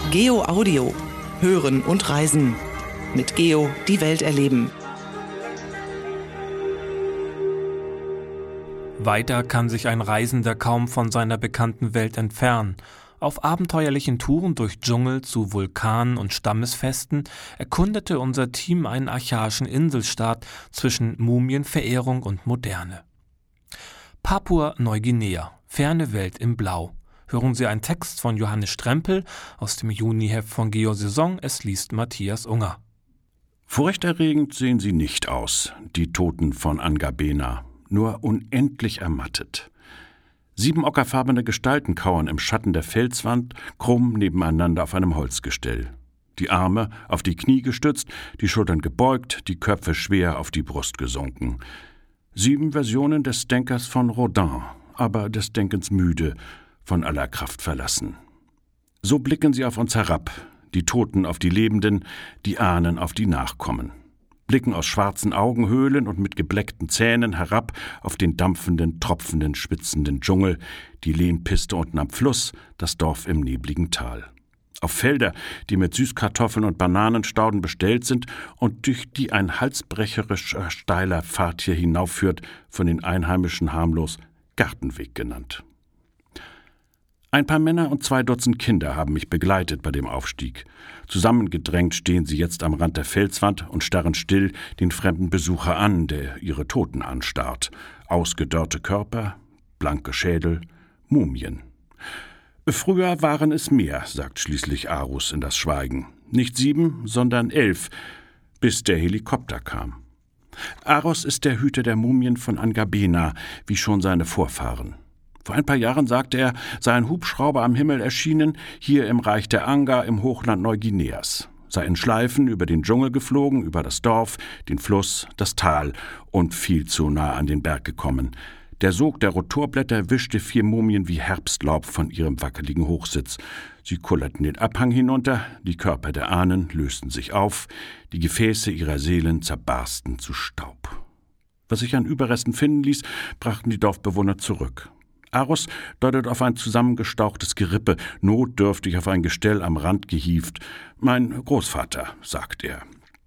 Geo Audio. Hören und reisen. Mit Geo die Welt erleben. Weiter kann sich ein Reisender kaum von seiner bekannten Welt entfernen. Auf abenteuerlichen Touren durch Dschungel zu Vulkanen und Stammesfesten erkundete unser Team einen archaischen Inselstaat zwischen Mumienverehrung und Moderne. Papua-Neuguinea, ferne Welt im Blau. Hören Sie einen Text von Johannes Strempel aus dem Juniheft von Geo-Saison, es liest Matthias Unger. Furchterregend sehen sie nicht aus, die Toten von Angabena, nur unendlich ermattet. 7 ockerfarbene Gestalten kauern im Schatten der Felswand, krumm nebeneinander auf einem Holzgestell. Die Arme auf die Knie gestützt, die Schultern gebeugt, die Köpfe schwer auf die Brust gesunken. 7 Versionen des Denkers von Rodin, aber des Denkens müde, von aller Kraft verlassen. So blicken sie auf uns herab, die Toten auf die Lebenden, die Ahnen auf die Nachkommen. Blicken aus schwarzen Augenhöhlen und mit gebleckten Zähnen herab auf den dampfenden, tropfenden, schwitzenden Dschungel, die Lehmpiste unten am Fluss, das Dorf im nebligen Tal. Auf Felder, die mit Süßkartoffeln und Bananenstauden bestellt sind und durch die ein halsbrecherischer steiler Pfad hier hinaufführt, von den Einheimischen harmlos Gartenweg genannt. Ein paar Männer und 2 Dutzend Kinder haben mich begleitet bei dem Aufstieg. Zusammengedrängt stehen sie jetzt am Rand der Felswand und starren still den fremden Besucher an, der ihre Toten anstarrt. Ausgedörrte Körper, blanke Schädel, Mumien. Früher waren es mehr, sagt schließlich Arus in das Schweigen. Nicht 7, sondern 11, bis der Helikopter kam. Arus ist der Hüter der Mumien von Angabena, wie schon seine Vorfahren. Vor ein paar Jahren, sagte er, sei ein Hubschrauber am Himmel erschienen, hier im Reich der Anga im Hochland Neuguineas. Sei in Schleifen über den Dschungel geflogen, über das Dorf, den Fluss, das Tal und viel zu nah an den Berg gekommen. Der Sog der Rotorblätter wischte 4 Mumien wie Herbstlaub von ihrem wackeligen Hochsitz. Sie kullerten den Abhang hinunter, die Körper der Ahnen lösten sich auf, die Gefäße ihrer Seelen zerbarsten zu Staub. Was sich an Überresten finden ließ, brachten die Dorfbewohner zurück. Arus deutet auf ein zusammengestauchtes Gerippe, notdürftig auf ein Gestell am Rand gehievt. »Mein Großvater«, sagt er.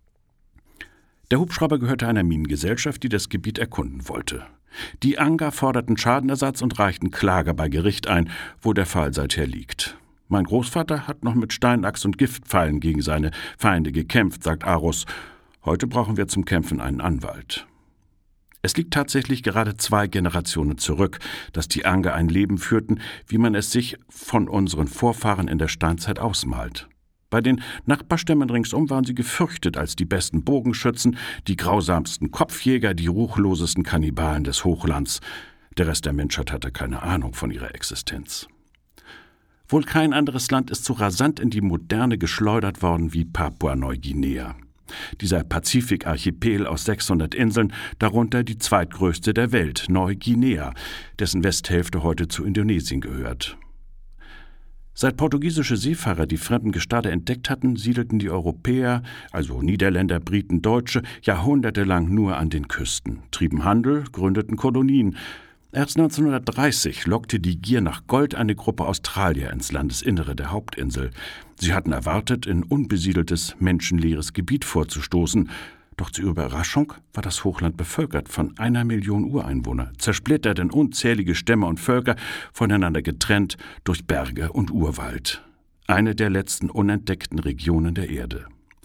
Der Hubschrauber gehörte einer Minengesellschaft, die das Gebiet erkunden wollte. Die Anga forderten Schadenersatz und reichten Klage bei Gericht ein, wo der Fall seither liegt. »Mein Großvater hat noch mit Steinachs und Giftpfeilen gegen seine Feinde gekämpft«, sagt Arus. »Heute brauchen wir zum Kämpfen einen Anwalt.« Es liegt tatsächlich gerade 2 Generationen zurück, dass die Anga ein Leben führten, wie man es sich von unseren Vorfahren in der Steinzeit ausmalt. Bei den Nachbarstämmen ringsum waren sie gefürchtet als die besten Bogenschützen, die grausamsten Kopfjäger, die ruchlosesten Kannibalen des Hochlands. Der Rest der Menschheit hatte keine Ahnung von ihrer Existenz. Wohl kein anderes Land ist so rasant in die Moderne geschleudert worden wie Papua-Neuguinea. Dieser Pazifikarchipel aus 600 Inseln, darunter die zweitgrößte der Welt, Neuguinea, dessen Westhälfte heute zu Indonesien gehört. Seit portugiesische Seefahrer die fremden Gestade entdeckt hatten, siedelten die Europäer, also Niederländer, Briten, Deutsche, jahrhundertelang nur an den Küsten, trieben Handel, gründeten Kolonien. Erst 1930 lockte die Gier nach Gold eine Gruppe Australier ins Landesinnere der Hauptinsel. Sie hatten erwartet, in unbesiedeltes, menschenleeres Gebiet vorzustoßen. Doch zur Überraschung war das Hochland bevölkert von 1 Million Ureinwohner, zersplittert in unzählige Stämme und Völker, voneinander getrennt durch Berge und Urwald. Eine der letzten unentdeckten Regionen der Erde.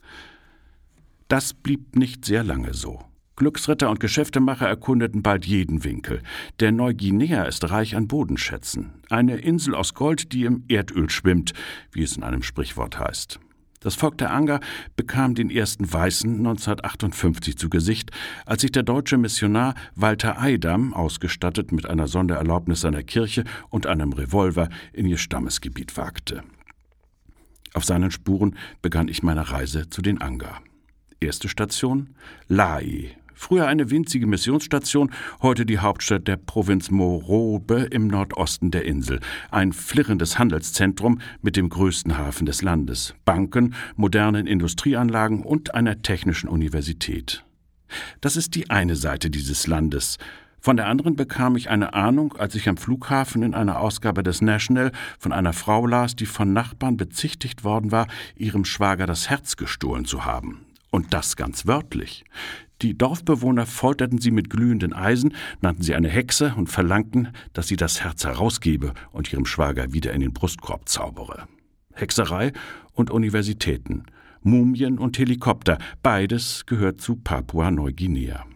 Das blieb nicht sehr lange so. Glücksritter und Geschäftemacher erkundeten bald jeden Winkel. Der Neuguinea ist reich an Bodenschätzen. Eine Insel aus Gold, die im Erdöl schwimmt, wie es in einem Sprichwort heißt. Das Volk der Anga bekam den ersten Weißen 1958 zu Gesicht, als sich der deutsche Missionar Walter Eidam, ausgestattet mit einer Sondererlaubnis seiner Kirche und einem Revolver, in ihr Stammesgebiet wagte. Auf seinen Spuren begann ich meine Reise zu den Anga. Erste Station: Lae. Früher eine winzige Missionsstation, heute die Hauptstadt der Provinz Morobe im Nordosten der Insel. Ein flirrendes Handelszentrum mit dem größten Hafen des Landes, Banken, modernen Industrieanlagen und einer technischen Universität. Das ist die eine Seite dieses Landes. Von der anderen bekam ich eine Ahnung, als ich am Flughafen in einer Ausgabe des National von einer Frau las, die von Nachbarn bezichtigt worden war, ihrem Schwager das Herz gestohlen zu haben. Und das ganz wörtlich. Die Dorfbewohner folterten sie mit glühenden Eisen, nannten sie eine Hexe und verlangten, dass sie das Herz herausgebe und ihrem Schwager wieder in den Brustkorb zaubere. Hexerei und Universitäten, Mumien und Helikopter, beides gehört zu Papua-Neuguinea.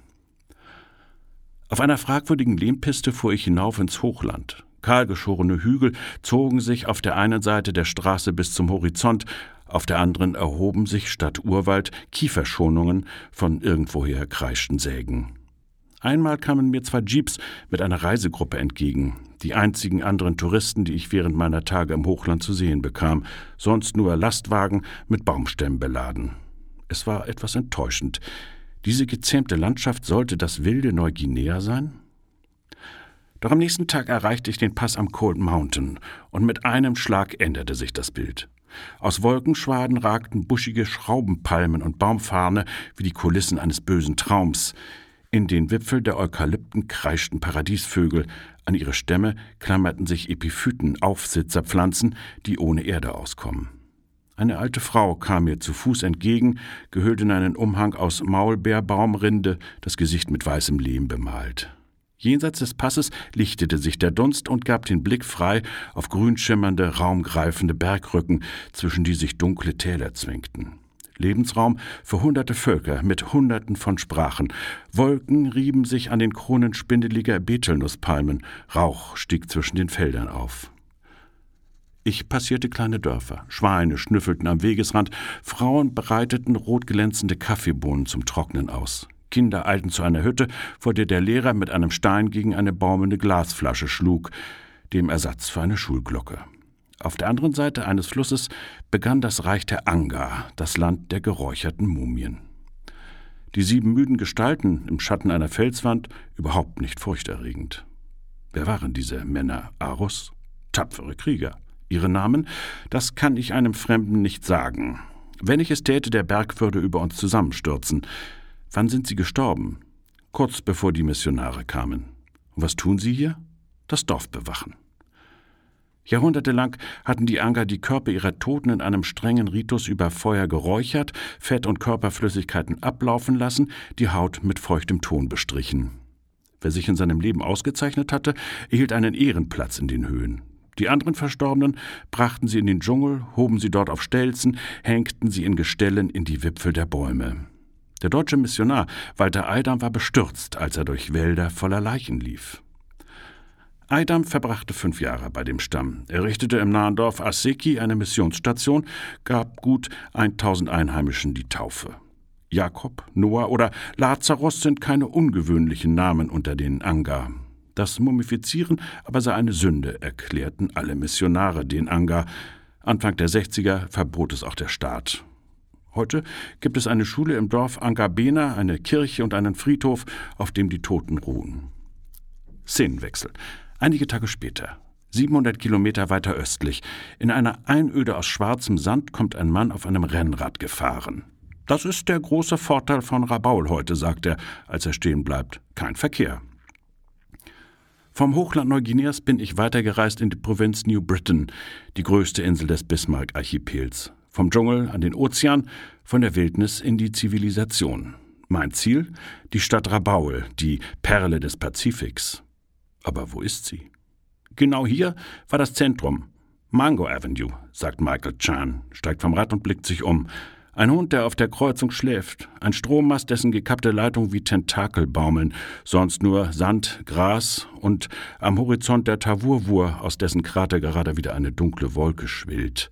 Auf einer fragwürdigen Lehmpiste fuhr ich hinauf ins Hochland. Kahlgeschorene Hügel zogen sich auf der einen Seite der Straße bis zum Horizont, auf der anderen erhoben sich statt Urwald Kieferschonungen von irgendwoher kreischten Sägen. Einmal kamen mir 2 Jeeps mit einer Reisegruppe entgegen, die einzigen anderen Touristen, die ich während meiner Tage im Hochland zu sehen bekam, sonst nur Lastwagen mit Baumstämmen beladen. Es war etwas enttäuschend. Diese gezähmte Landschaft sollte das wilde Neuguinea sein? Doch am nächsten Tag erreichte ich den Pass am Cold Mountain und mit einem Schlag änderte sich das Bild. Aus Wolkenschwaden ragten buschige Schraubenpalmen und Baumfarne wie die Kulissen eines bösen Traums. In den Wipfel der Eukalypten kreischten Paradiesvögel, an ihre Stämme klammerten sich Epiphyten, Aufsitzerpflanzen, die ohne Erde auskommen. Eine alte Frau kam mir zu Fuß entgegen, gehüllt in einen Umhang aus Maulbeerbaumrinde, das Gesicht mit weißem Lehm bemalt. Jenseits des Passes lichtete sich der Dunst und gab den Blick frei auf grünschimmernde, raumgreifende Bergrücken, zwischen die sich dunkle Täler zwängten. Lebensraum für hunderte Völker mit Hunderten von Sprachen. Wolken rieben sich an den Kronen spindeliger Betelnusspalmen, Rauch stieg zwischen den Feldern auf. Ich passierte kleine Dörfer, Schweine schnüffelten am Wegesrand, Frauen bereiteten rotglänzende Kaffeebohnen zum Trocknen aus. Kinder eilten zu einer Hütte, vor der der Lehrer mit einem Stein gegen eine baumelnde Glasflasche schlug, dem Ersatz für eine Schulglocke. Auf der anderen Seite eines Flusses begann das Reich der Anga, das Land der geräucherten Mumien. Die 7 müden Gestalten im Schatten einer Felswand, überhaupt nicht furchterregend. Wer waren diese Männer? Arus? Tapfere Krieger. Ihre Namen? Das kann ich einem Fremden nicht sagen. Wenn ich es täte, der Berg würde über uns zusammenstürzen. Wann sind sie gestorben? Kurz bevor die Missionare kamen. Und was tun sie hier? Das Dorf bewachen. Jahrhundertelang hatten die Anga die Körper ihrer Toten in einem strengen Ritus über Feuer geräuchert, Fett und Körperflüssigkeiten ablaufen lassen, die Haut mit feuchtem Ton bestrichen. Wer sich in seinem Leben ausgezeichnet hatte, erhielt einen Ehrenplatz in den Höhen. Die anderen Verstorbenen brachten sie in den Dschungel, hoben sie dort auf Stelzen, hängten sie in Gestellen in die Wipfel der Bäume. Der deutsche Missionar Walter Eidam war bestürzt, als er durch Wälder voller Leichen lief. Eidam verbrachte 5 Jahre bei dem Stamm. Er richtete im nahen Dorf Aseki eine Missionsstation, gab gut 1000 Einheimischen die Taufe. Jakob, Noah oder Lazarus sind keine ungewöhnlichen Namen unter den Anga. Das Mumifizieren aber sei eine Sünde, erklärten alle Missionare den Anga. Anfang der 60er verbot es auch der Staat. Heute gibt es eine Schule im Dorf Angabena, eine Kirche und einen Friedhof, auf dem die Toten ruhen. Szenenwechsel. Einige Tage später, 700 Kilometer weiter östlich, in einer Einöde aus schwarzem Sand kommt ein Mann auf einem Rennrad gefahren. Das ist der große Vorteil von Rabaul heute, sagt er, als er stehen bleibt. Kein Verkehr. Vom Hochland Neuguineas bin ich weitergereist in die Provinz New Britain, die größte Insel des Bismarck-Archipels. Vom Dschungel an den Ozean, von der Wildnis in die Zivilisation. Mein Ziel? Die Stadt Rabaul, die Perle des Pazifiks. Aber wo ist sie? Genau hier war das Zentrum. Mango Avenue, sagt Michael Chan, steigt vom Rad und blickt sich um. Ein Hund, der auf der Kreuzung schläft. Ein Strommast, dessen gekappte Leitungen wie Tentakel baumeln. Sonst nur Sand, Gras und am Horizont der Tavurwur, aus dessen Krater gerade wieder eine dunkle Wolke schwillt.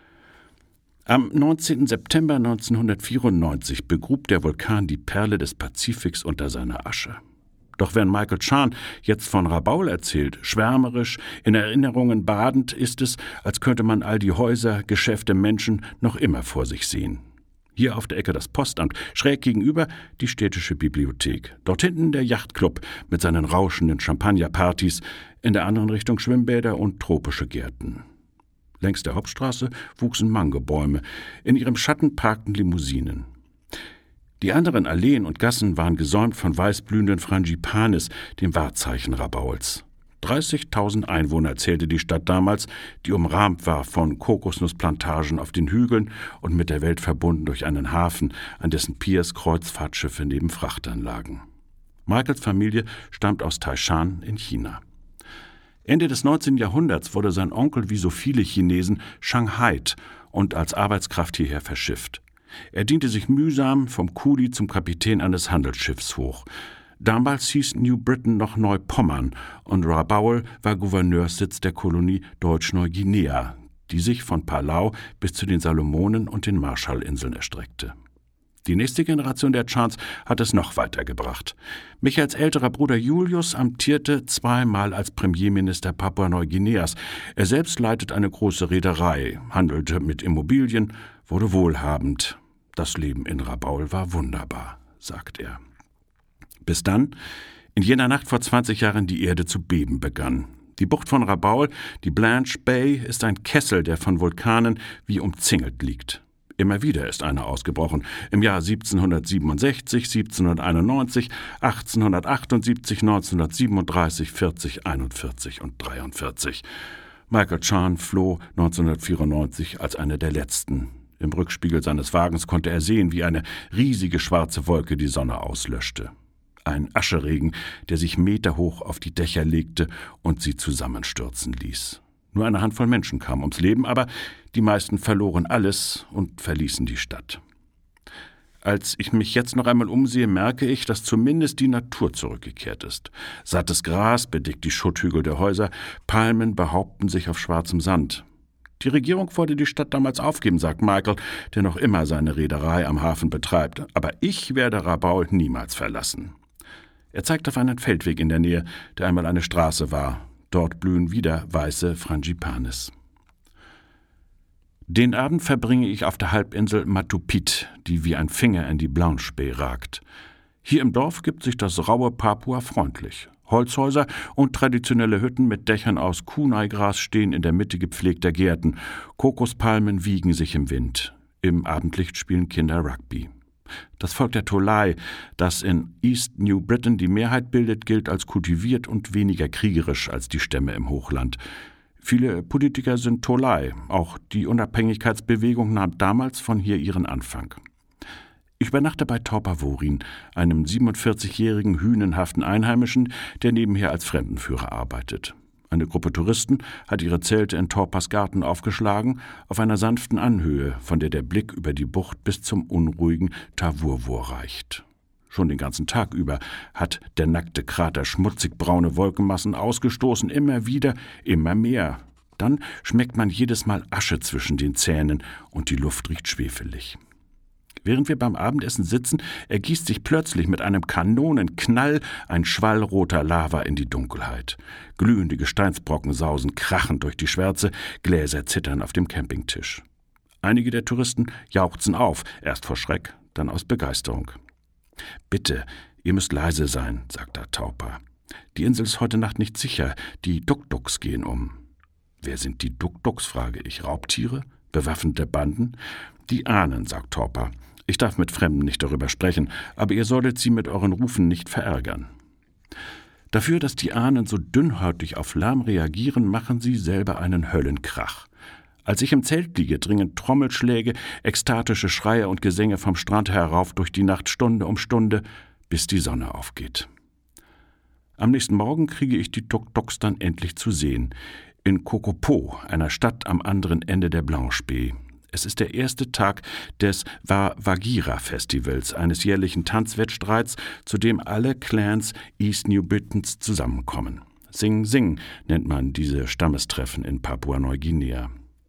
Am 19. September 1994 begrub der Vulkan die Perle des Pazifiks unter seiner Asche. Doch wenn Michael Chan jetzt von Rabaul erzählt, schwärmerisch, in Erinnerungen badend, ist es, als könnte man all die Häuser, Geschäfte, Menschen noch immer vor sich sehen. Hier auf der Ecke das Postamt, schräg gegenüber die städtische Bibliothek. Dort hinten der Yachtclub mit seinen rauschenden Champagnerpartys, in der anderen Richtung Schwimmbäder und tropische Gärten. Längs der Hauptstraße wuchsen Mangobäume, in ihrem Schatten parkten Limousinen. Die anderen Alleen und Gassen waren gesäumt von weißblühenden Frangipanis, dem Wahrzeichen Rabauls. 30.000 Einwohner zählte die Stadt damals, die umrahmt war von Kokosnussplantagen auf den Hügeln und mit der Welt verbunden durch einen Hafen, an dessen Piers Kreuzfahrtschiffe neben Frachtern lagen. Michaels Familie stammt aus Taishan in China. Ende des 19. Jahrhunderts wurde sein Onkel wie so viele Chinesen Shanghaied und als Arbeitskraft hierher verschifft. Er diente sich mühsam vom Kuli zum Kapitän eines Handelsschiffs hoch. Damals hieß New Britain noch Neupommern und Rabaul war Gouverneurssitz der Kolonie Deutsch-Neuguinea, die sich von Palau bis zu den Salomonen und den Marshallinseln erstreckte. Die nächste Generation der Chans hat es noch weitergebracht. Michaels älterer Bruder Julius amtierte 2-mal als Premierminister Papua-Neuguineas. Er selbst leitet eine große Reederei, handelte mit Immobilien, wurde wohlhabend. Das Leben in Rabaul war wunderbar, sagt er. Bis dann, in jener Nacht vor 20 Jahren, die Erde zu beben begann. Die Bucht von Rabaul, die Blanche Bay, ist ein Kessel, der von Vulkanen wie umzingelt liegt. Immer wieder ist einer ausgebrochen. Im Jahr 1767, 1791, 1878, 1937, 40, 41 und 43. Michael Chan floh 1994 als einer der Letzten. Im Rückspiegel seines Wagens konnte er sehen, wie eine riesige schwarze Wolke die Sonne auslöschte. Ein Ascheregen, der sich meterhoch auf die Dächer legte und sie zusammenstürzen ließ. Nur eine Handvoll Menschen kam ums Leben, aber die meisten verloren alles und verließen die Stadt. Als ich mich jetzt noch einmal umsehe, merke ich, dass zumindest die Natur zurückgekehrt ist. Sattes Gras bedeckt die Schutthügel der Häuser, Palmen behaupten sich auf schwarzem Sand. Die Regierung wollte die Stadt damals aufgeben, sagt Michael, der noch immer seine Reederei am Hafen betreibt. Aber ich werde Rabaul niemals verlassen. Er zeigt auf einen Feldweg in der Nähe, der einmal eine Straße war. Dort blühen wieder weiße Frangipanis. Den Abend verbringe ich auf der Halbinsel Matupit, die wie ein Finger in die Blanche Bay ragt. Hier im Dorf gibt sich das raue Papua freundlich. Holzhäuser und traditionelle Hütten mit Dächern aus Kunaigras stehen in der Mitte gepflegter Gärten. Kokospalmen wiegen sich im Wind. Im Abendlicht spielen Kinder Rugby. Das Volk der Tolai, das in East New Britain die Mehrheit bildet, gilt als kultiviert und weniger kriegerisch als die Stämme im Hochland. Viele Politiker sind Tolai. Auch die Unabhängigkeitsbewegung nahm damals von hier ihren Anfang. Ich übernachte bei Taupa Worin, einem 47-jährigen hünenhaften Einheimischen, der nebenher als Fremdenführer arbeitet. Eine Gruppe Touristen hat ihre Zelte in Taupas Garten aufgeschlagen, auf einer sanften Anhöhe, von der der Blick über die Bucht bis zum unruhigen Tawurwur reicht. Schon den ganzen Tag über hat der nackte Krater schmutzig braune Wolkenmassen ausgestoßen, immer wieder, immer mehr. Dann schmeckt man jedes Mal Asche zwischen den Zähnen und die Luft riecht schwefelig. Während wir beim Abendessen sitzen, ergießt sich plötzlich mit einem Kanonenknall ein Schwall roter Lava in die Dunkelheit. Glühende Gesteinsbrocken sausen krachend durch die Schwärze, Gläser zittern auf dem Campingtisch. Einige der Touristen jauchzen auf, erst vor Schreck, dann aus Begeisterung. »Bitte, ihr müsst leise sein«, sagt der Taupa. »Die Insel ist heute Nacht nicht sicher, die Duk-Duks gehen um.« »Wer sind die Duk-Duks?«, frage ich. »Raubtiere? Bewaffnete Banden?« »Die Ahnen«, sagt Taupa. »Ich darf mit Fremden nicht darüber sprechen, aber ihr solltet sie mit euren Rufen nicht verärgern.« Dafür, dass die Ahnen so dünnhäutig auf Lärm reagieren, machen sie selber einen Höllenkrach. Als ich im Zelt liege, dringen Trommelschläge, ekstatische Schreie und Gesänge vom Strand herauf durch die Nacht Stunde um Stunde, bis die Sonne aufgeht. Am nächsten Morgen kriege ich die Duk-Duks dann endlich zu sehen. In Kokopo, einer Stadt am anderen Ende der Blanche Bay. Es ist der erste Tag des Wagira-Festivals, eines jährlichen Tanzwettstreits, zu dem alle Clans East New Britons zusammenkommen. Sing Sing nennt man diese Stammestreffen in Papua-Neuguinea.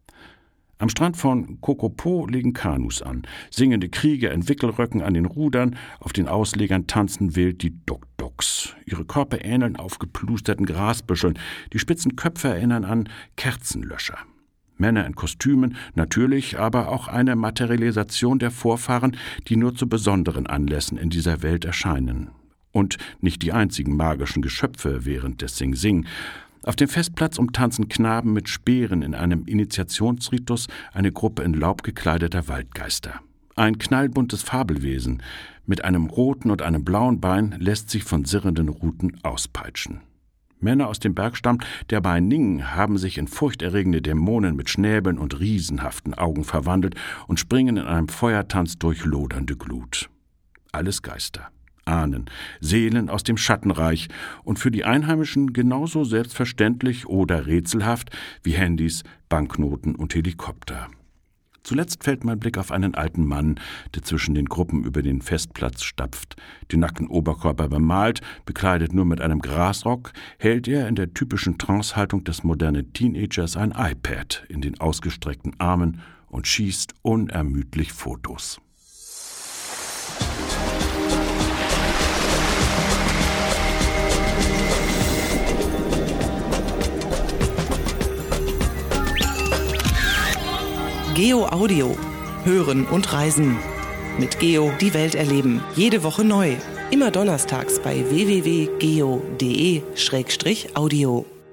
Am Strand von Kokopo legen Kanus an. Singende Krieger in Wickelröcken an den Rudern, auf den Auslegern tanzen wild die Duk-Duks. Ihre Körper ähneln aufgeplusterten Grasbüscheln, die spitzen Köpfe erinnern an Kerzenlöscher. Männer in Kostümen, natürlich, aber auch eine Materialisation der Vorfahren, die nur zu besonderen Anlässen in dieser Welt erscheinen. Und nicht die einzigen magischen Geschöpfe während des Sing Sing. Auf dem Festplatz umtanzen Knaben mit Speeren in einem Initiationsritus eine Gruppe in Laub gekleideter Waldgeister. Ein knallbuntes Fabelwesen mit einem roten und einem blauen Bein lässt sich von sirrenden Ruten auspeitschen. Männer aus dem Bergstamm der Bainingen haben sich in furchterregende Dämonen mit Schnäbeln und riesenhaften Augen verwandelt und springen in einem Feuertanz durch lodernde Glut. Alles Geister, Ahnen, Seelen aus dem Schattenreich und für die Einheimischen genauso selbstverständlich oder rätselhaft wie Handys, Banknoten und Helikopter. Zuletzt fällt mein Blick auf einen alten Mann, der zwischen den Gruppen über den Festplatz stapft. Den nackten Oberkörper bemalt, bekleidet nur mit einem Grasrock, hält er in der typischen Trancehaltung des modernen Teenagers ein iPad in den ausgestreckten Armen und schießt unermüdlich Fotos. Geo Audio. Hören und reisen. Mit Geo die Welt erleben. Jede Woche neu. Immer donnerstags bei www.geo.de/audio.